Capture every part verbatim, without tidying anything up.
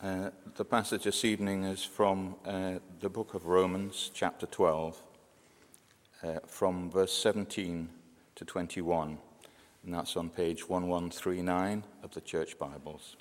Uh, the passage this evening is from uh, the book of Romans, chapter twelve, uh, from verse seventeen to twenty-one, and that's on page eleven thirty-nine of the Church Bibles.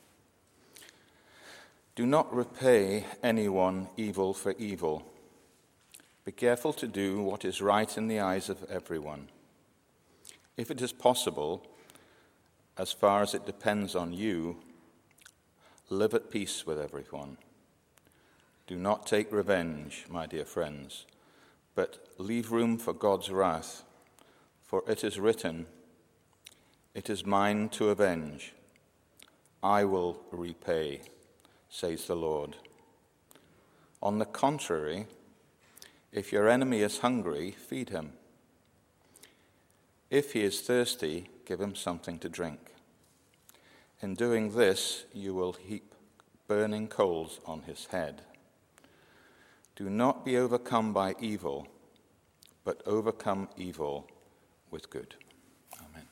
Do not repay anyone evil for evil. Be careful to do what is right in the eyes of everyone. If it is possible, as far as it depends on you, live at peace with everyone. Do not take revenge, my dear friends, but leave room for God's wrath, for it is written, "It is mine to avenge. I will repay, says the Lord." On the contrary, if your enemy is hungry, feed him. If he is thirsty, give him something to drink. In doing this, you will heap burning coals on his head. Do not be overcome by evil, but overcome evil with good. Amen.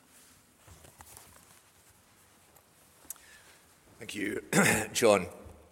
Thank you, John.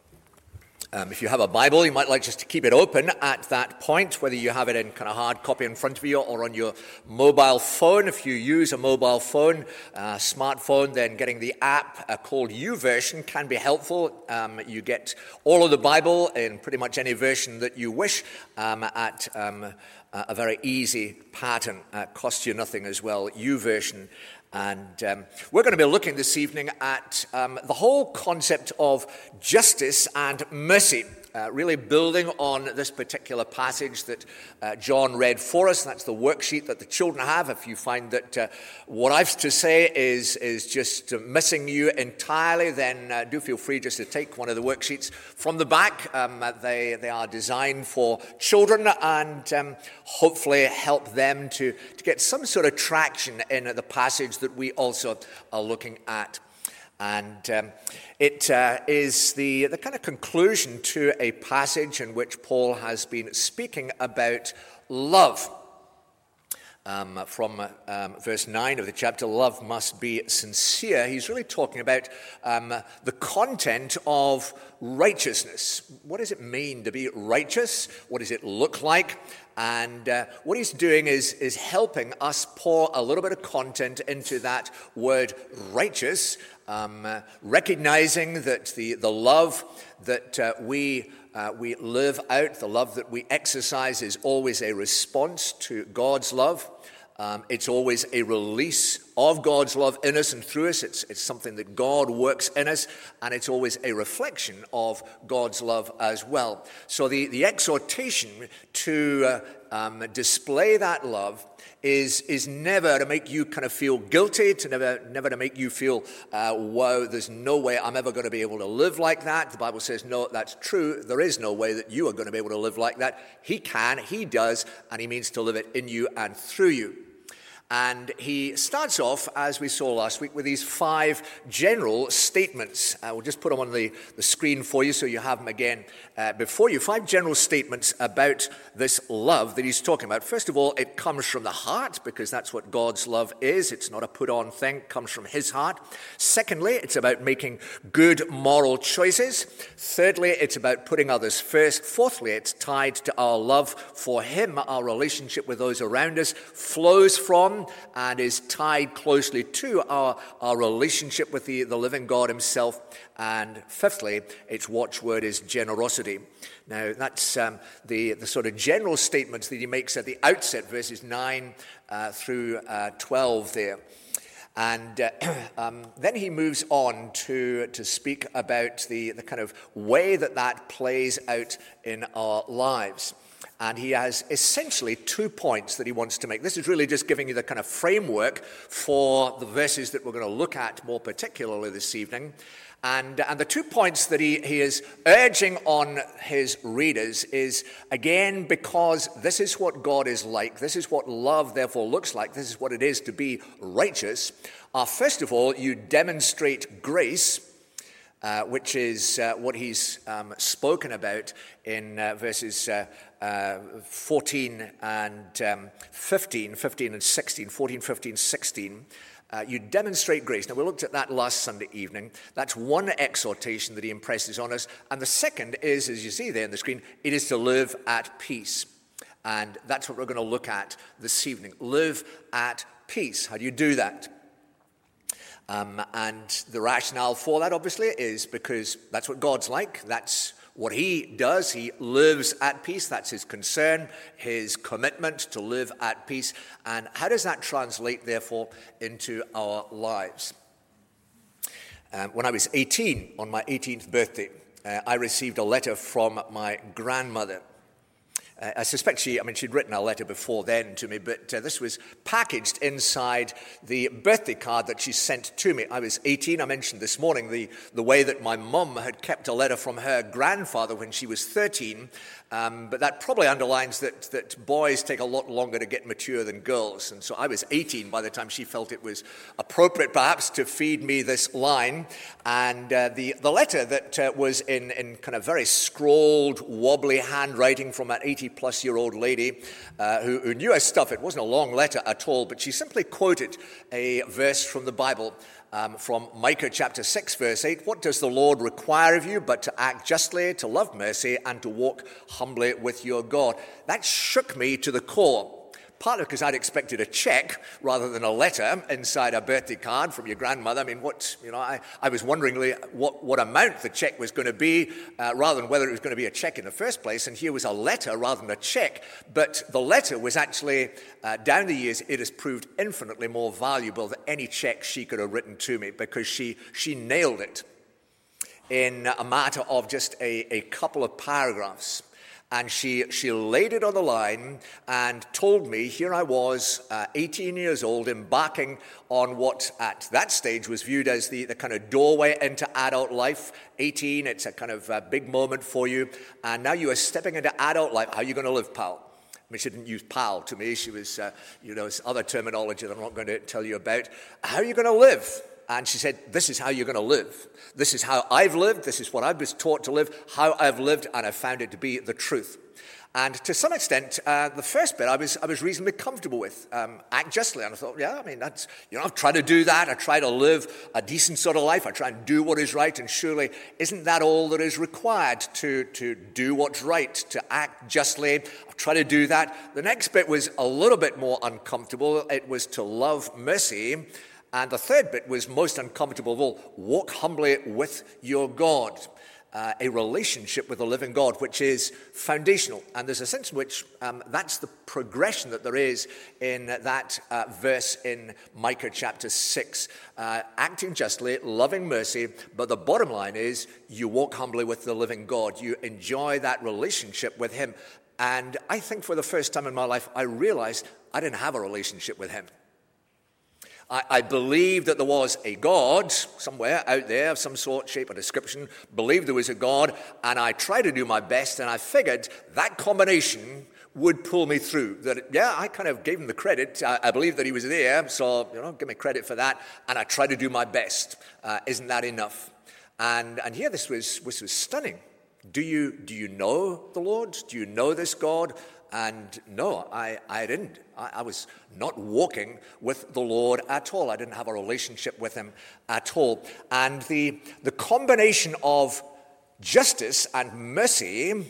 Um, if you have a Bible, you might like just to keep it open at that point, whether you have it in kind of hard copy in front of you or on your mobile phone. If you use a mobile phone, uh, smartphone, then getting the app uh, called YouVersion can be helpful. Um, you get all of the Bible in pretty much any version that you wish um, at um, a very easy pattern. Uh, costs you nothing as well, YouVersion. And um, we're going to be looking this evening at um, the whole concept of justice and mercy, uh, really building on this particular passage that uh, John read for us. That's the worksheet that the children have. If you find that uh, what I've to say is, is just uh, missing you entirely, then uh, do feel free just to take one of the worksheets from the back. Um, they, they are designed for children and um, hopefully help them to, to get some sort of traction in the passage that we also are looking at. And um, it uh, is the, the kind of conclusion to a passage in which Paul has been speaking about love. Um, from um, verse nine of the chapter, love must be sincere. He's really talking about um, the content of righteousness. What does it mean to be righteous? What does it look like? And uh, what he's doing is, is helping us pour a little bit of content into that word righteous, um, uh, recognizing that the, the love that uh, we uh, we live out, the love that we exercise is always a response to God's love. Um, it's always a release of God's love in us and through us. It's, it's something that God works in us, and it's always a reflection of God's love as well. So the, the exhortation to uh, um, display that love is, is never to make you kind of feel guilty, to never, never to make you feel, uh, wow, there's no way I'm ever going to be able to live like that. The Bible says, no, that's true. There is no way that you are going to be able to live like that. He can, he does, and he means to live it in you and through you. And he starts off, as we saw last week, with these five general statements. Uh, we'll just put them on the, the screen for you so you have them again uh, before you. Five general statements about this love that he's talking about. First of all, it comes from the heart, because that's what God's love is. It's not a put-on thing. It comes from his heart. Secondly, it's about making good moral choices. Thirdly, it's about putting others first. Fourthly, it's tied to our love for him. Our relationship with those around us flows from and is tied closely to our, our relationship with the, the living God himself. And fifthly, its watchword is generosity. Now, that's um, the, the sort of general statements that he makes at the outset, verses nine uh, through uh, twelve there. And uh, um, then he moves on to, to speak about the, the kind of way that that plays out in our lives. And he has essentially two points that he wants to make. This is really just giving you the kind of framework for the verses that we're going to look at more particularly this evening. And, and the two points that he, he is urging on his readers is, again, because this is what God is like, this is what love therefore looks like, this is what it is to be righteous, are first of all, you demonstrate grace, uh, which is uh, what he's um, spoken about in uh, verses uh, uh, fourteen and um, fifteen, fifteen and sixteen, fourteen, fifteen, sixteen. Uh, you demonstrate grace. Now, we looked at that last Sunday evening. That's one exhortation that he impresses on us. And the second is, as you see there on the screen, it is to live at peace. And that's what we're going to look at this evening. Live at peace. How do you do that? Um, and the rationale for that, obviously, is because that's what God's like. That's what he does. He lives at peace. That's his concern, his commitment to live at peace. And how does that translate, therefore, into our lives? Um, when I was eighteen, on my eighteenth birthday, uh, I received a letter from my grandmother. Uh, I suspect she, I mean, she'd written a letter before then to me, but uh, this was packaged inside the birthday card that she sent to me. I was eighteen. I mentioned this morning the, the way that my mum had kept a letter from her grandfather when she was thirteen, um, but that probably underlines that, that boys take a lot longer to get mature than girls. And so I was eighteen by the time she felt it was appropriate, perhaps, to feed me this line. And uh, the, the letter that uh, was in, in kind of very scrawled, wobbly handwriting from an eighty-plus-year-old lady uh, who, who knew her stuff. It wasn't a long letter at all, but she simply quoted a verse from the Bible, um, from Micah chapter six, verse eight. What does the Lord require of you but to act justly, to love mercy, and to walk humbly with your God? That shook me to the core. Partly because I'd expected a check rather than a letter inside a birthday card from your grandmother. I mean, what, you know, I, I was wondering what, what amount the check was going to be, uh, rather than whether it was going to be a check in the first place. And here was a letter rather than a check. But the letter was actually, uh, down the years, it has proved infinitely more valuable than any check she could have written to me, because she, she nailed it in a matter of just a, a couple of paragraphs. And she, she laid it on the line and told me, here I was, uh, eighteen years old, embarking on what at that stage was viewed as the, the kind of doorway into adult life. eighteen, it's a kind of a big moment for you. And now you are stepping into adult life. How are you going to live, pal? I mean, she didn't use pal to me. She was, uh, you know, other terminology that I'm not going to tell you about. How are you going to live? And she said, this is how you're going to live. This is how I've lived. This is what I was taught to live, how I've lived, and I found it to be the truth. And to some extent, uh, the first bit I was I was reasonably comfortable with. Um, act justly. And I thought, yeah, I mean, that's, you know, I've tried to do that. I try to live a decent sort of life. I try and do what is right. And surely, isn't that all that is required to, to do what's right, to act justly? I've tried to do that. The next bit was a little bit more uncomfortable. It was to love mercy. And the third bit was most uncomfortable of all: walk humbly with your God. Uh, a relationship with the living God, which is foundational. And there's a sense in which um, that's the progression that there is in that uh, verse in Micah chapter six. Uh, acting justly, loving mercy, but the bottom line is you walk humbly with the living God. You enjoy that relationship with him. And I think for the first time in my life, I realized I didn't have a relationship with him. I, I believed that there was a God somewhere out there of some sort, shape, or description. Believed there was a God, and I tried to do my best, and I figured that combination would pull me through. That, yeah, I kind of gave him the credit. I, I believed that he was there, so, you know, give me credit for that, and I tried to do my best. Uh, isn't that enough? And and here this was, this was stunning. Do you, do you know the Lord? Do you know this God? And no, I, I didn't. I, I was not walking with the Lord at all. I didn't have a relationship with him at all. And the, the combination of justice and mercy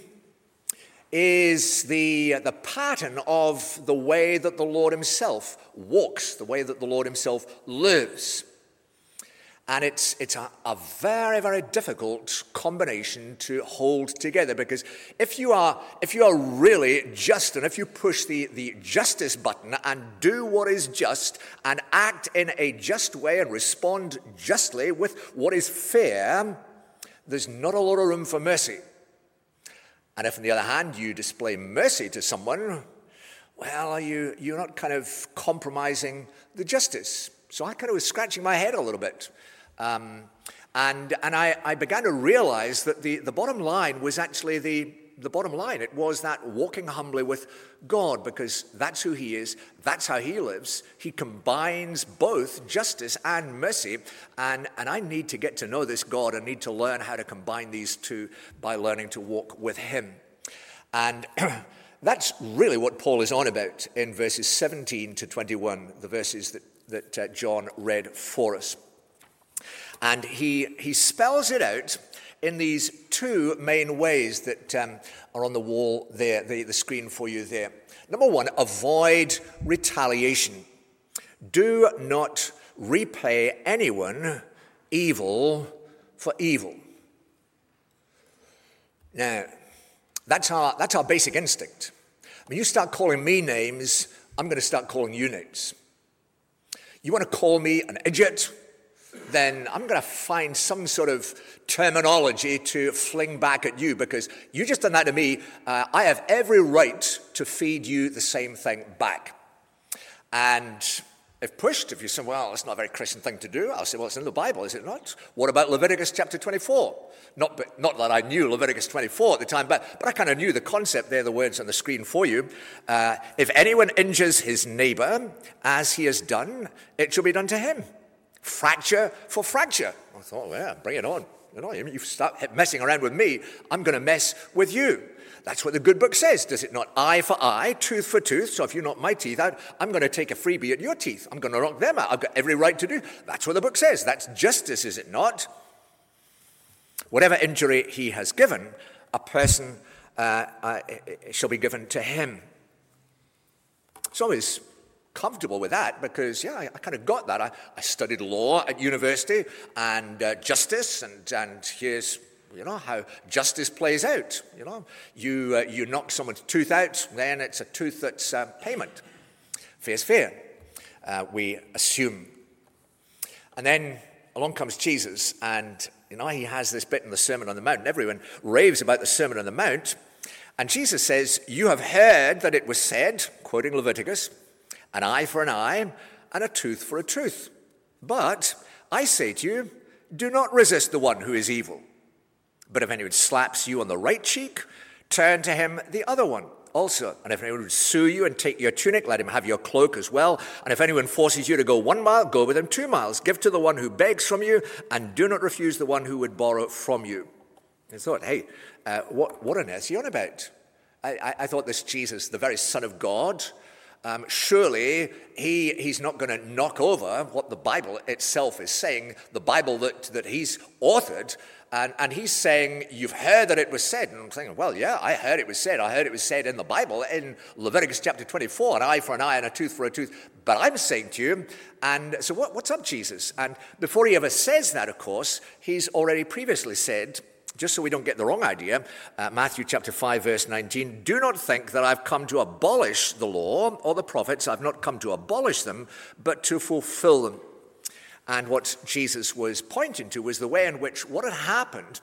is the, the pattern of the way that the Lord himself walks, the way that the Lord himself lives. And it's it's a, a very, very difficult combination to hold together, because if you are if you are really just, and if you push the, the justice button and do what is just and act in a just way and respond justly with what is fair, there's not a lot of room for mercy. And if, on the other hand, you display mercy to someone, well, are you, you're not kind of compromising the justice. So I kind of was scratching my head a little bit. Um, and and I, I began to realize that the, the bottom line was actually the, the bottom line. It was that walking humbly with God, because that's who he is, that's how he lives. He combines both justice and mercy, and, and I need to get to know this God. I need to learn how to combine these two by learning to walk with him. And that's really what Paul is on about in verses seventeen to twenty-one, the verses that that uh, John read for us. And he, he spells it out in these two main ways that um, are on the wall there, the, the screen for you there. Number one, avoid retaliation. Do not repay anyone evil for evil. Now, that's our, that's our basic instinct. When you start calling me names, I'm going to start calling you names. You want to call me an idiot? Then I'm going to find some sort of terminology to fling back at you, because you just done that to me. Uh, I have every right to feed you the same thing back. And if pushed, if you say, well, it's not a very Christian thing to do, I'll say, well, it's in the Bible, is it not? What about Leviticus chapter twenty-four? Not, not that I knew Leviticus twenty-four at the time, but, but I kind of knew the concept there, the words on the screen for you. Uh, if anyone injures his neighbor as he has done, it shall be done to him. Fracture for fracture. I thought, well, yeah, bring it on. You know, you start messing around with me, I'm going to mess with you. That's what the good book says, does it not? Eye for eye, tooth for tooth. So if you knock my teeth out, I'm going to take a freebie at your teeth. I'm going to knock them out. I've got every right to do. That's what the book says. That's justice, is it not? Whatever injury he has given, a person uh, uh, shall be given to him. It's always comfortable with that, because, yeah, I, I kind of got that. I, I studied law at university and uh, justice, and, and here's, you know, how justice plays out. You know, you, uh, you knock someone's tooth out, then it's a tooth that's uh, payment. Fair's fair, uh, we assume. And then along comes Jesus, and, you know, he has this bit in the Sermon on the Mount, and everyone raves about the Sermon on the Mount. And Jesus says, you have heard that it was said, quoting Leviticus, an eye for an eye, and a tooth for a tooth. But I say to you, do not resist the one who is evil. But if anyone slaps you on the right cheek, turn to him the other one also. And if anyone would sue you and take your tunic, let him have your cloak as well. And if anyone forces you to go one mile, go with him two miles. Give to the one who begs from you, and do not refuse the one who would borrow from you. I thought, hey, uh, what, what on earth is he on about? I, I, I thought this Jesus, the very Son of God, Um, surely he, he's not going to knock over what the Bible itself is saying, the Bible that, that he's authored, and, and he's saying, you've heard that it was said. And I'm thinking, well, yeah, I heard it was said. I heard it was said in the Bible, in Leviticus chapter twenty-four, an eye for an eye and a tooth for a tooth. But I'm saying to you, and so what, what's up, Jesus? And before he ever says that, of course, he's already previously said, just so we don't get the wrong idea, uh, Matthew chapter five, verse nineteen, do not think that I've come to abolish the law or the prophets. I've not come to abolish them, but to fulfill them. And what Jesus was pointing to was the way in which what had happened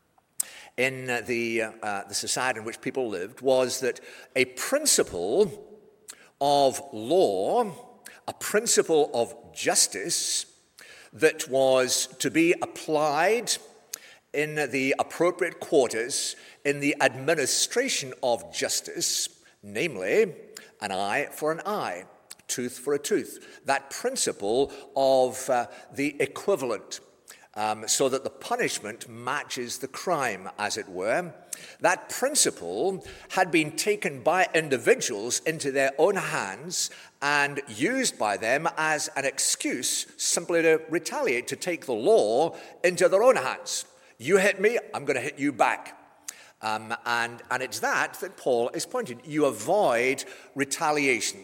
in the, uh, the society in which people lived was that a principle of law, a principle of justice that was to be applied in the appropriate quarters in the administration of justice, namely, an eye for an eye, tooth for a tooth. That principle of uh, the equivalent, um, so that the punishment matches the crime, as it were. That principle had been taken by individuals into their own hands and used by them as an excuse simply to retaliate, to take the law into their own hands. You hit me, I'm going to hit you back. Um, and, and it's that that Paul is pointing. You avoid retaliation.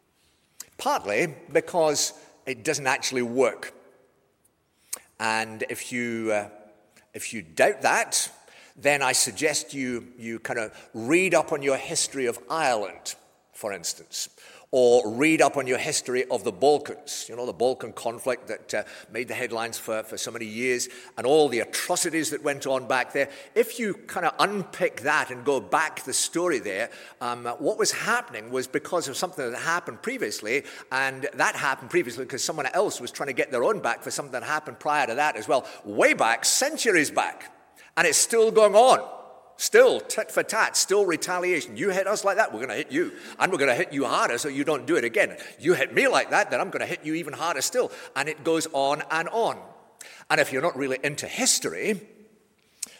Partly because it doesn't actually work. And if you, uh, if you doubt that, then I suggest you, you kind of read up on your history of Ireland, for instance. Or read up on your history of the Balkans, you know, the Balkan conflict that uh, made the headlines for, for so many years, and all the atrocities that went on back there. If you kind of unpick that and go back the story there, um, what was happening was because of something that happened previously, and that happened previously because someone else was trying to get their own back for something that happened prior to that as well, way back, centuries back, and it's still going on. Still tit for tat, still retaliation. You hit us like that, we're going to hit you. And we're going to hit you harder so you don't do it again. You hit me like that, then I'm going to hit you even harder still. And it goes on and on. And if you're not really into history,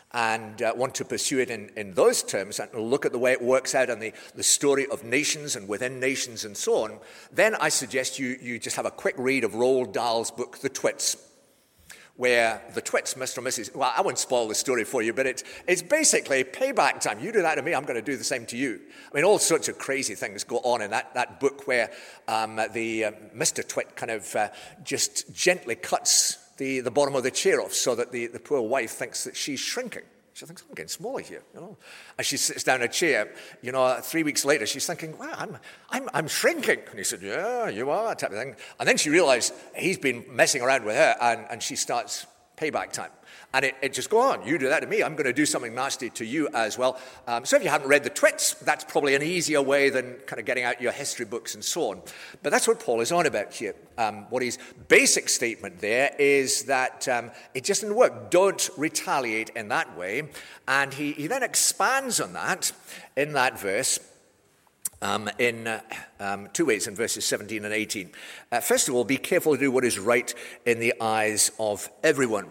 and uh, want to pursue it in, in those terms and look at the way it works out and the, the story of nations and within nations and so on, then I suggest you, you just have a quick read of Roald Dahl's book, The Twits, where the Twits, Mister and Missus Well, I won't spoil the story for you, but it's, it's basically payback time. You do that to me, I'm going to do the same to you. I mean, all sorts of crazy things go on in that, that book where um, the uh, Mister Twit kind of uh, just gently cuts the, the bottom of the chair off so that the, the poor wife thinks that she's shrinking. She thinks, I'm getting smaller here, you know. As she sits down in a chair, you know, three weeks later, she's thinking, wow, I'm, I'm, I'm shrinking. And he said, yeah, you are, type of thing. And then she realized he's been messing around with her, and, and she starts payback time. And it, it just go on. You do that to me, I'm going to do something nasty to you as well. Um, so if you haven't read The Twits, that's probably an easier way than kind of getting out your history books and so on. But that's what Paul is on about here. Um, what his basic statement there is that um, it just didn't work. Don't retaliate in that way. And he, he then expands on that in that verse. Um, in uh, um, two ways, in verses seventeen and eighteen. Uh, first of all, be careful to do what is right in the eyes of everyone.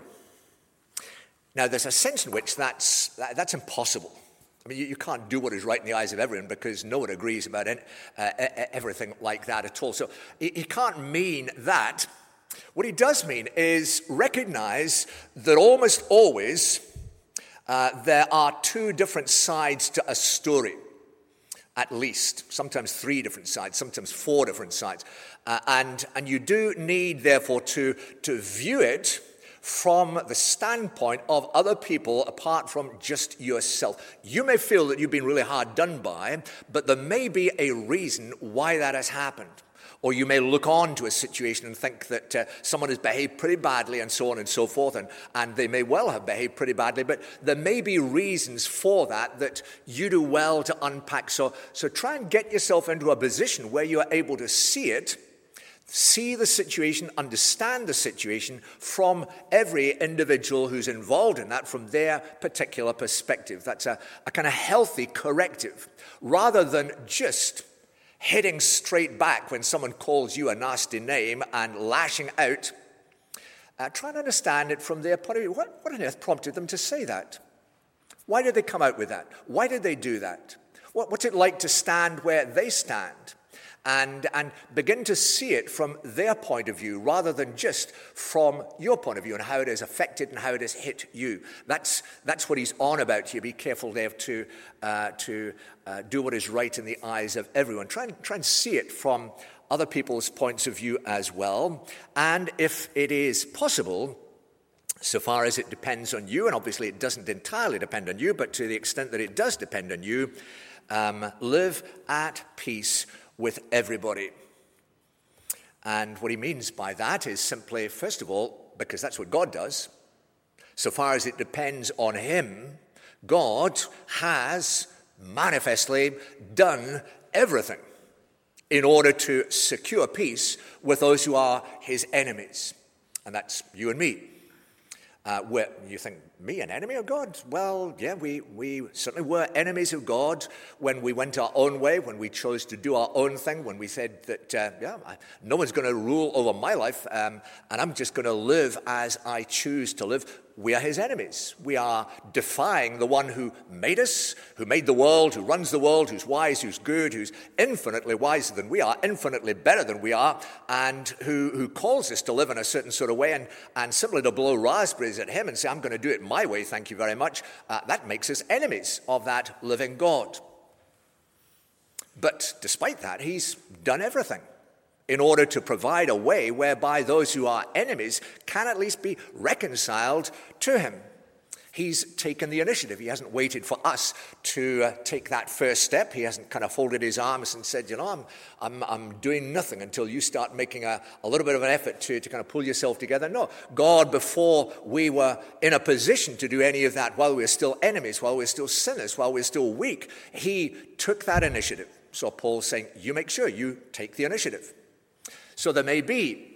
Now, there's a sense in which that's, that, that's impossible. I mean, you, you can't do what is right in the eyes of everyone because no one agrees about it, uh, everything like that at all. So he, he can't mean that. What he does mean is recognize that almost always uh, there are two different sides to a story. At least, sometimes three different sides, sometimes four different sides. Uh, and, and you do need, therefore, to, to view it from the standpoint of other people apart from just yourself. You may feel that you've been really hard done by, but there may be a reason why that has happened. Or you may look on to a situation and think that uh, someone has behaved pretty badly and so on and so forth, and, and they may well have behaved pretty badly, but there may be reasons for that that you do well to unpack. So, so try and get yourself into a position where you are able to see it, see the situation, understand the situation from every individual who's involved in that, from their particular perspective. That's a, a kind of healthy corrective, rather than just heading straight back when someone calls you a nasty name and lashing out. Uh, try and understand it from their point of view. What, what on earth prompted them to say that? Why did they come out with that? Why did they do that? What, what's it like to stand where they stand? And, and begin to see it from their point of view rather than just from your point of view and how it has affected and how it has hit you. That's, that's what he's on about here. Be careful there to, uh, to uh, do what is right in the eyes of everyone. Try and, try and see it from other people's points of view as well. And if it is possible, so far as it depends on you, and obviously it doesn't entirely depend on you, but to the extent that it does depend on you, um, live at peace with everybody. And what he means by that is simply, first of all, because that's what God does, so far as it depends on him, God has manifestly done everything in order to secure peace with those who are his enemies. And that's you and me. Uh, where you think, me, an enemy of God? Well, yeah, we, we certainly were enemies of God when we went our own way, when we chose to do our own thing, when we said that, uh, yeah, I, no one's going to rule over my life, um, and I'm just going to live as I choose to live. We are his enemies. We are defying the one who made us, who made the world, who runs the world, who's wise, who's good, who's infinitely wiser than we are, infinitely better than we are, and who, who calls us to live in a certain sort of way, and, and simply to blow raspberries at him and say, I'm going to do it my way, thank you very much, uh, that makes us enemies of that living God. But despite that, he's done everything in order to provide a way whereby those who are enemies can at least be reconciled to him. He's taken the initiative. He hasn't waited for us to uh, take that first step. He hasn't kind of folded his arms and said, you know, I'm I'm, I'm doing nothing until you start making a, a little bit of an effort to, to kind of pull yourself together. No, God, before we were in a position to do any of that, while we were still enemies, while we were still sinners, while we were still weak, he took that initiative. So Paul's saying, you make sure you take the initiative. So there may be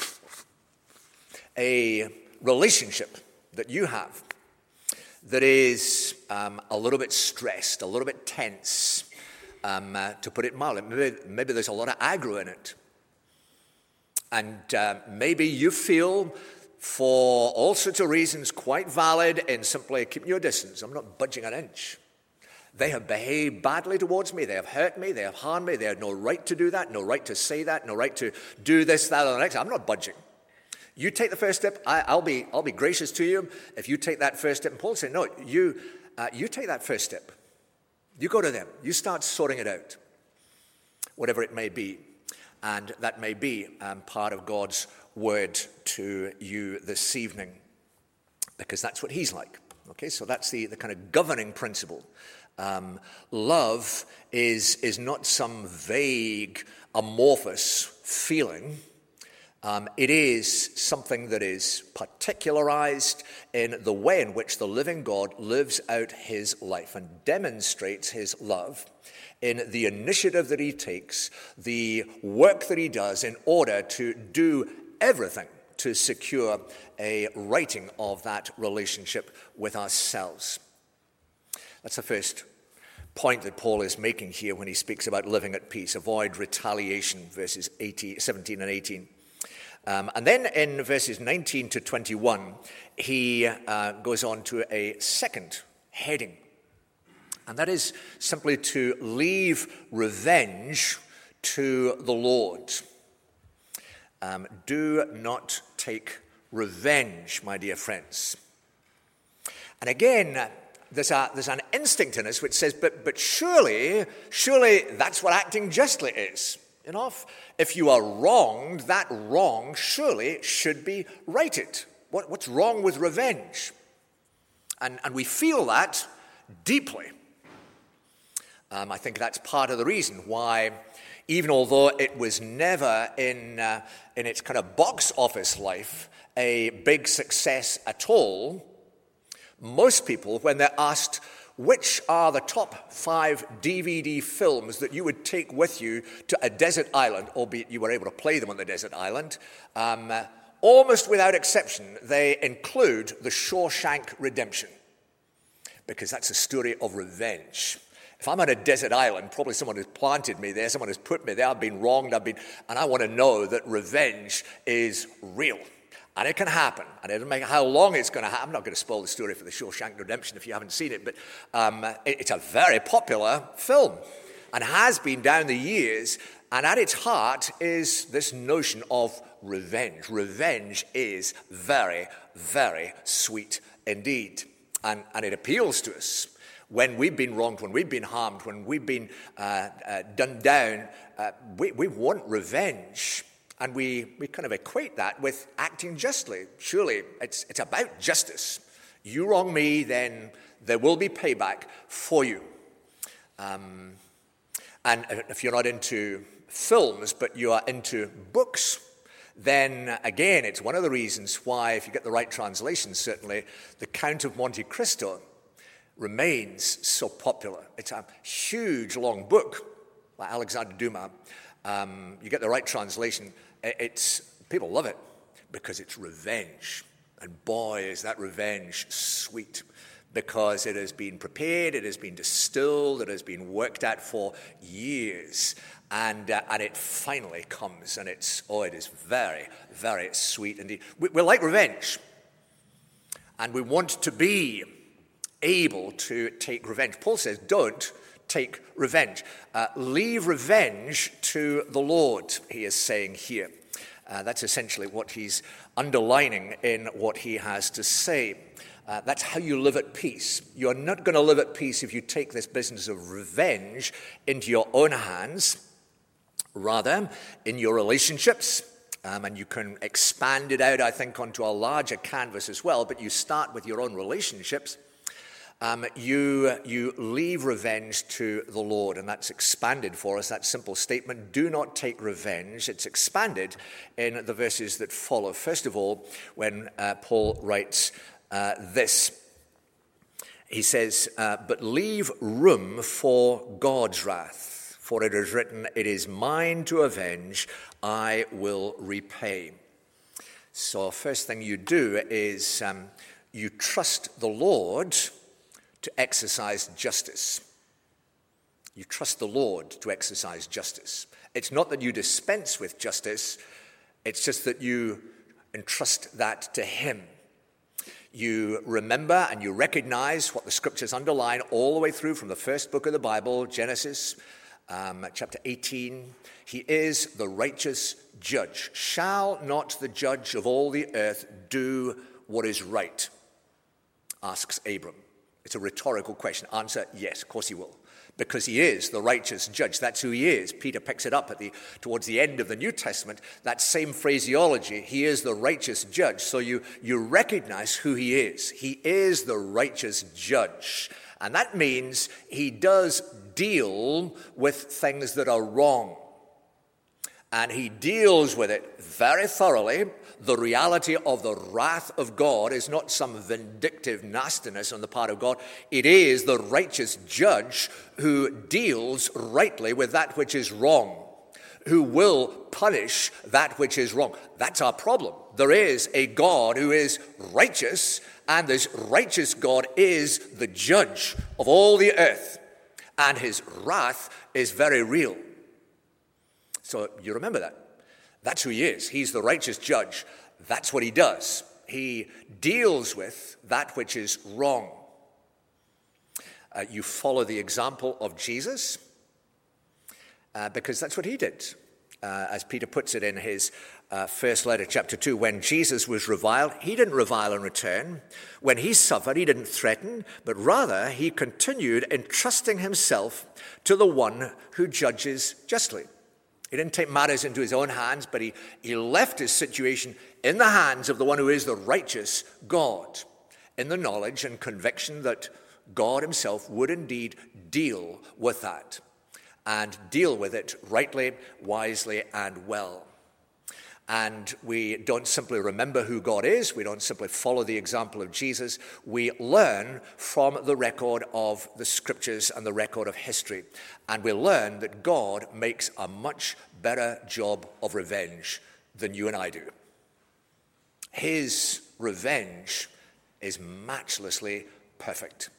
a relationship that you have that is um, a little bit stressed, a little bit tense, um, uh, to put it mildly. Maybe, maybe there's a lot of aggro in it. And uh, maybe you feel for all sorts of reasons, quite valid in simply keeping your distance. I'm not budging an inch. They have behaved badly towards me. They have hurt me. They have harmed me. They have no right to do that, no right to say that, no right to do this, that, or the next. I'm not budging. You take the first step, I, I'll be I'll be gracious to you if you take that first step. And Paul said, no, you uh, you take that first step. You go to them. You start sorting it out, whatever it may be. And that may be um, part of God's word to you this evening, because that's what he's like. Okay, so that's the, the kind of governing principle. Um, love is, is not some vague, amorphous feeling. Um, it is something that is particularized in the way in which the living God lives out his life and demonstrates his love in the initiative that he takes, the work that he does in order to do everything to secure a righting of that relationship with ourselves. That's the first point that Paul is making here when he speaks about living at peace. Avoid retaliation, verses eighteen, seventeen and eighteen. Um, and then in verses nineteen to twenty-one, he uh, goes on to a second heading. And that is simply to leave revenge to the Lord. Um, do not take revenge, my dear friends. And again, there's, a, there's an instinct in us which says, but, but surely, surely that's what acting justly is. You know, if, if you are wronged, that wrong surely should be righted. What, what's wrong with revenge? And, and we feel that deeply. Um, I think that's part of the reason why, even although it was never in, uh, in its kind of box office life a big success at all, most people, when they're asked which are the top five D V D films that you would take with you to a desert island, albeit you were able to play them on the desert island, um, almost without exception, they include The Shawshank Redemption, because that's a story of revenge. If I'm on a desert island, probably someone has planted me there, someone has put me there, I've been wronged, I've been, and I want to know that revenge is real. And it can happen. And it doesn't matter how long it's going to happen. I'm not going to spoil the story for The Shawshank Redemption if you haven't seen it, but um, it, it's a very popular film and has been down the years. And at its heart is this notion of revenge. Revenge is very, very sweet indeed. And, and it appeals to us. When we've been wronged, when we've been harmed, when we've been uh, uh, done down, uh, we, we want revenge. And we, we kind of equate that with acting justly. Surely it's, it's about justice. You wrong me, then there will be payback for you. Um, and if you're not into films, but you are into books, then again, it's one of the reasons why, if you get the right translation, certainly, The Count of Monte Cristo remains so popular. It's a huge, long book by Alexander Dumas. Um, you get the right translation, it's people love it because it's revenge. And boy, is that revenge sweet, because it has been prepared, it has been distilled, it has been worked at for years. And uh, and it finally comes, and it's, oh, it is very, very sweet indeed. We, we like revenge. And we want to be able to take revenge. Paul says, don't take revenge. Uh, leave revenge to the Lord, he is saying here. Uh, that's essentially what he's underlining in what he has to say. Uh, that's how you live at peace. You're not going to live at peace if you take this business of revenge into your own hands. Rather, in your relationships, um, and you can expand it out, I think, onto a larger canvas as well, but you start with your own relationships. Um, you, you leave revenge to the Lord, and that's expanded for us, that simple statement, do not take revenge. It's expanded in the verses that follow. First of all, when uh, Paul writes uh, this, he says, uh, but leave room for God's wrath, for it is written, it is mine to avenge, I will repay. So first thing you do is um, you trust the Lord to exercise justice. You trust the Lord to exercise justice. It's not that you dispense with justice, it's just that you entrust that to him. You remember and you recognize what the scriptures underline all the way through from the first book of the Bible, Genesis, um, chapter eighteen. He is the righteous judge. Shall not the judge of all the earth do what is right? Asks Abram. It's a rhetorical question. Answer, yes, of course he will. Because he is the righteous judge. That's who he is. Peter picks it up at the towards the end of the New Testament, that same phraseology. He is the righteous judge. So you, you recognize who he is. He is the righteous judge. And that means he does deal with things that are wrong. And he deals with it very thoroughly. The reality of the wrath of God is not some vindictive nastiness on the part of God. It is the righteous judge who deals rightly with that which is wrong, who will punish that which is wrong. That's our problem. There is a God who is righteous, and this righteous God is the judge of all the earth, and his wrath is very real. So you remember that. That's who he is. He's the righteous judge. That's what he does. He deals with that which is wrong. Uh, you follow the example of Jesus uh, because that's what he did. Uh, as Peter puts it in his uh, first letter, chapter two, when Jesus was reviled, he didn't revile in return. When he suffered, he didn't threaten, but rather he continued entrusting himself to the one who judges justly. He didn't take matters into his own hands, but he, he left his situation in the hands of the one who is the righteous God, in the knowledge and conviction that God himself would indeed deal with that, and deal with it rightly, wisely, and well. And we don't simply remember who God is. We don't simply follow the example of Jesus. We learn from the record of the scriptures and the record of history. And we learn that God makes a much better job of revenge than you and I do. His revenge is matchlessly perfect.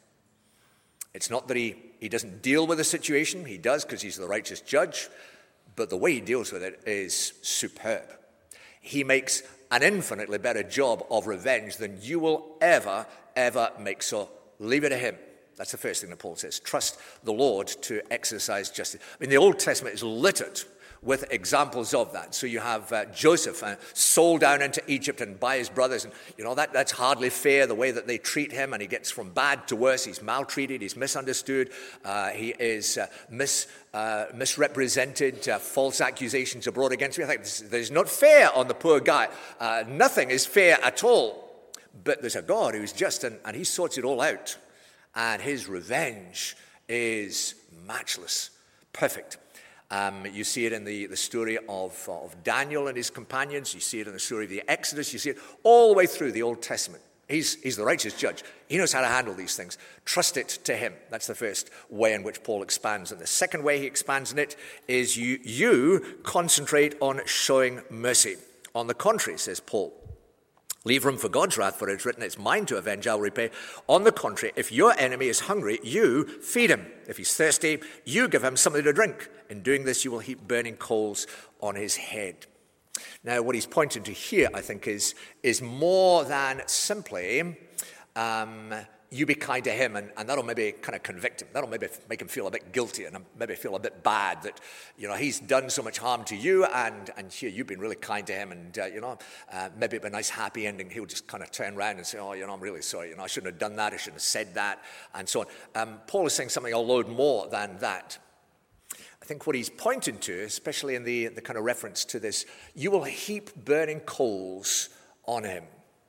It's not that he, he doesn't deal with the situation. He does, because he's the righteous judge. But the way he deals with it is superb. He makes an infinitely better job of revenge than you will ever, ever make. So leave it to him. That's the first thing that Paul says. Trust the Lord to exercise justice. I mean, the Old Testament is littered with examples of that. So you have uh, Joseph uh, sold down into Egypt and by his brothers. And, you know, that, that's hardly fair, the way that they treat him. And he gets from bad to worse. He's maltreated. He's misunderstood. Uh, he is uh, mis, uh, misrepresented. Uh, false accusations are brought against him. I think this, this is not fair on the poor guy. Uh, nothing is fair at all. But there's a God who's just, and, and he sorts it all out. And his revenge is matchless, perfect. Um, you see it in the, the story of, of Daniel and his companions. You see it in the story of the Exodus. You see it all the way through the Old Testament. He's, he's the righteous judge. He knows how to handle these things. Trust it to him. That's the first way in which Paul expands. And the second way he expands in it is you, you concentrate on showing mercy. On the contrary, says Paul, leave room for God's wrath, for it is written, it's mine to avenge, I'll repay. On the contrary, if your enemy is hungry, you feed him. If he's thirsty, you give him something to drink. In doing this, you will heap burning coals on his head. Now, what he's pointing to here, I think, is, is more than simply um, you be kind to him, and, and that'll maybe kind of convict him. That'll maybe make him feel a bit guilty and maybe feel a bit bad that, you know, he's done so much harm to you, and, and here you've been really kind to him, and, uh, you know, uh, maybe it'll be a nice happy ending. He'll just kind of turn around and say, oh, you know, I'm really sorry. You know, I shouldn't have done that. I shouldn't have said that, and so on. Um, Paul is saying something a load more than that. I think what he's pointing to, especially in the, the kind of reference to this, you will heap burning coals on him.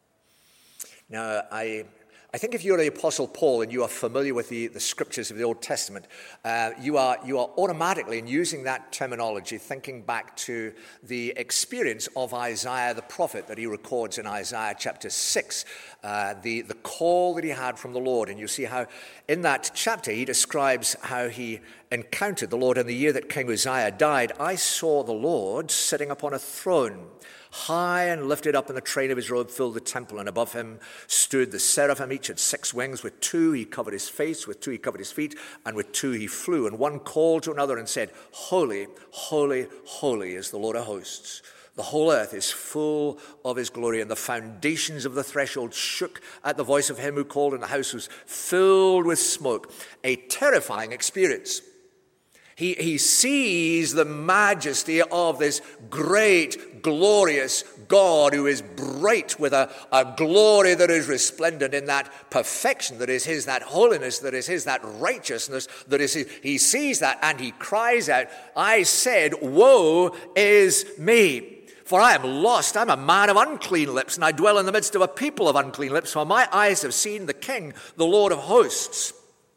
Now, I... I think if you're the Apostle Paul and you are familiar with the, the scriptures of the Old Testament, uh, you are you are automatically, in using that terminology, thinking back to the experience of Isaiah the prophet that he records in Isaiah chapter six, uh, the, the call that he had from the Lord. And you see how in that chapter he describes how he encountered the Lord in the year that King Uzziah died. I saw the Lord sitting upon a throne, high and lifted up, in the train of his robe filled the temple, and above him stood the seraphim. Each had six wings. With two he covered his face, with two he covered his feet, and with two he flew. And one called to another and said, Holy, holy, holy is the Lord of hosts. The whole earth is full of his glory, and the foundations of the threshold shook at the voice of him who called, and the house was filled with smoke. A terrifying experience. He, he sees the majesty of this great, glorious God who is bright with a, a glory that is resplendent in that perfection that is his, that holiness that is his, that righteousness that is his. He sees that and he cries out, I said, woe is me. For I am lost, I'm a man of unclean lips, and I dwell in the midst of a people of unclean lips, for my eyes have seen the King, the Lord of hosts.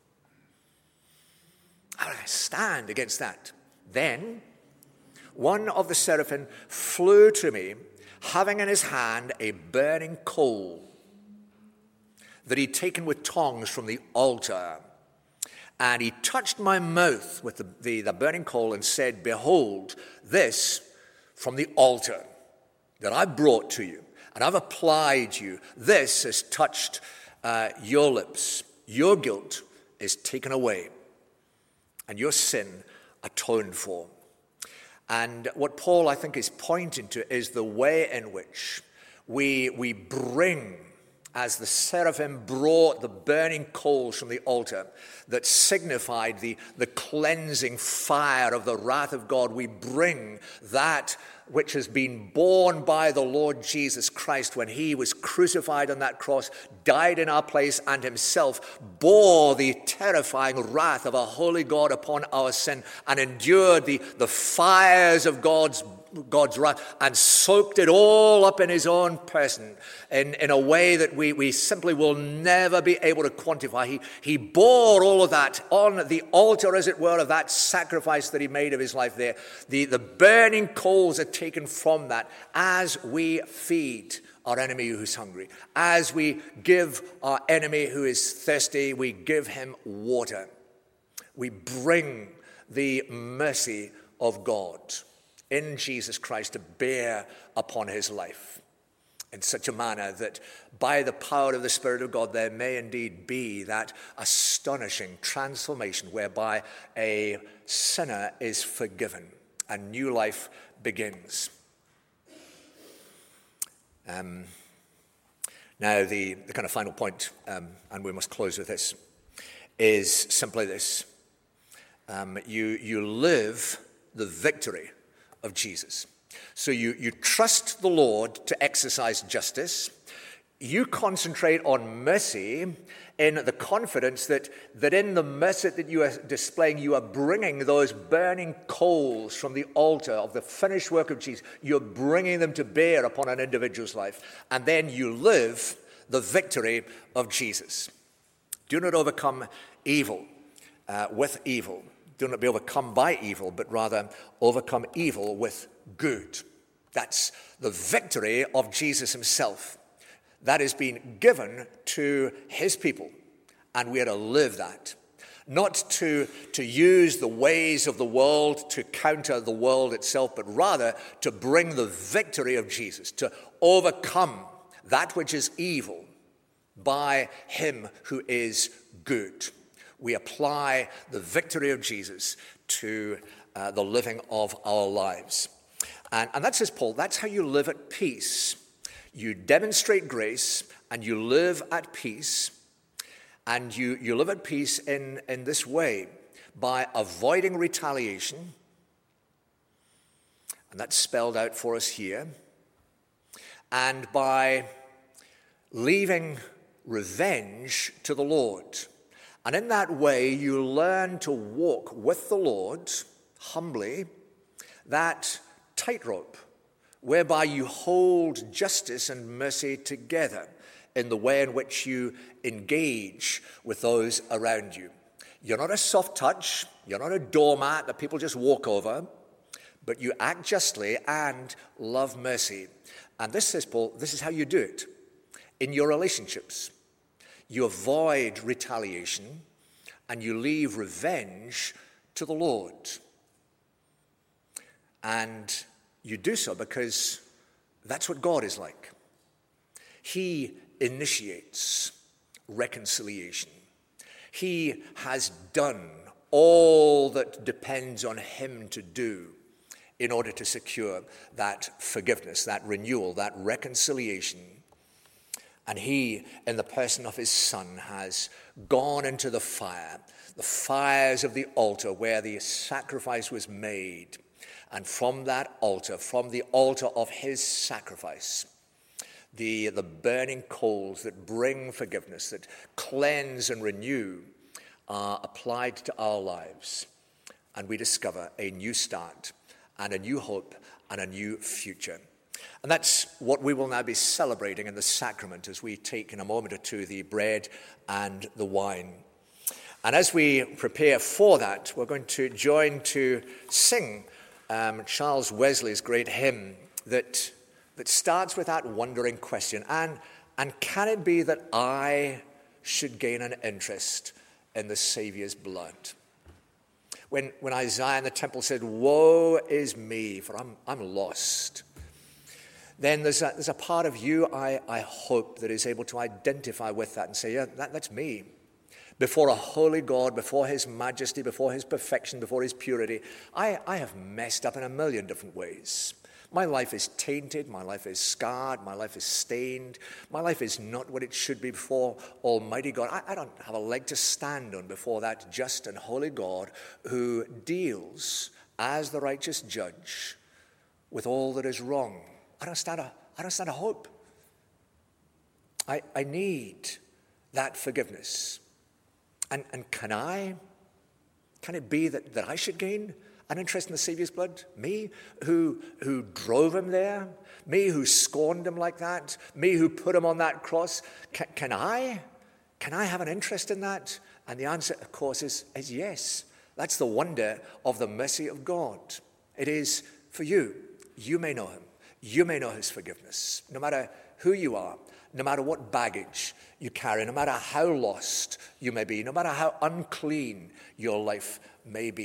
How do I stand against that? Then one of the seraphim flew to me, having in his hand a burning coal that he'd taken with tongs from the altar. And he touched my mouth with the, the, the burning coal and said, behold, this from the altar that I brought to you, and I've applied you. This has touched uh, your lips. Your guilt is taken away, and your sin atoned for. And what Paul, I think, is pointing to is the way in which we, we bring, as the seraphim brought the burning coals from the altar that signified the, the cleansing fire of the wrath of God, we bring that which has been borne by the Lord Jesus Christ when he was crucified on that cross, died in our place, and himself bore the terrifying wrath of a holy God upon our sin and endured the, the fires of God's God's wrath and soaked it all up in his own person in, in a way that we, we simply will never be able to quantify. He, he bore all of that on the altar, as it were, of that sacrifice that he made of his life there. The, the burning coals are taken from that as we feed our enemy who's hungry. As we give our enemy who is thirsty, we give him water. We bring the mercy of God in Jesus Christ to bear upon his life in such a manner that by the power of the Spirit of God there may indeed be that astonishing transformation whereby a sinner is forgiven and new life begins. Um, now the, the kind of final point, um, and we must close with this, is simply this. Um, you, you live the victory of Jesus. So you, you trust the Lord to exercise justice. You concentrate on mercy in the confidence that, that in the mercy that you are displaying, you are bringing those burning coals from the altar of the finished work of Jesus. You're bringing them to bear upon an individual's life. And then you live the victory of Jesus. Do not overcome evil uh, with evil. Do not be overcome by evil, but rather overcome evil with good. That's the victory of Jesus himself. That has been given to his people, and we are to live that. Not to, to use the ways of the world to counter the world itself, but rather to bring the victory of Jesus, to overcome that which is evil by him who is good. We apply the victory of Jesus to uh, the living of our lives. And, and that says Paul, that's how you live at peace. You demonstrate grace and you live at peace. And you, you live at peace in, in this way, by avoiding retaliation. And that's spelled out for us here. And by leaving revenge to the Lord. And in that way, you learn to walk with the Lord, humbly, that tightrope, whereby you hold justice and mercy together in the way in which you engage with those around you. You're not a soft touch, you're not a doormat that people just walk over, but you act justly and love mercy. And this, says Paul, this is how you do it in your relationships. You avoid retaliation, and you leave revenge to the Lord. And you do so because that's what God is like. He initiates reconciliation. He has done all that depends on him to do in order to secure that forgiveness, that renewal, that reconciliation. And he, in the person of his Son, has gone into the fire, the fires of the altar where the sacrifice was made. And from that altar, from the altar of his sacrifice, the, the burning coals that bring forgiveness, that cleanse and renew, are applied to our lives. And we discover a new start and a new hope and a new future. And that's what we will now be celebrating in the sacrament as we take in a moment or two the bread and the wine. And as we prepare for that, we're going to join to sing um, Charles Wesley's great hymn that, that starts with that wondering question. And, and can it be that I should gain an interest in the Saviour's blood? When, when Isaiah in the temple said, "Woe is me, for I'm, I'm lost," then there's a, there's a part of you, I, I hope, that is able to identify with that and say, yeah, that, that's me. Before a holy God, before his majesty, before his perfection, before his purity, I, I have messed up in a million different ways. My life is tainted, my life is scarred, my life is stained, my life is not what it should be before Almighty God. I, I don't have a leg to stand on before that just and holy God who deals as the righteous judge with all that is wrong. I don't stand a, I don't stand a hope. I, I need that forgiveness. And, and can I, can it be that, that I should gain an interest in the Saviour's blood? Me, who, who drove him there? Me, who scorned him like that? Me, who put him on that cross? Can, can I? Can I have an interest in that? And the answer, of course, is, is yes. That's the wonder of the mercy of God. It is for you. You may know him. You may know his forgiveness. No matter who you are, no matter what baggage you carry, no matter how lost you may be, no matter how unclean your life may be.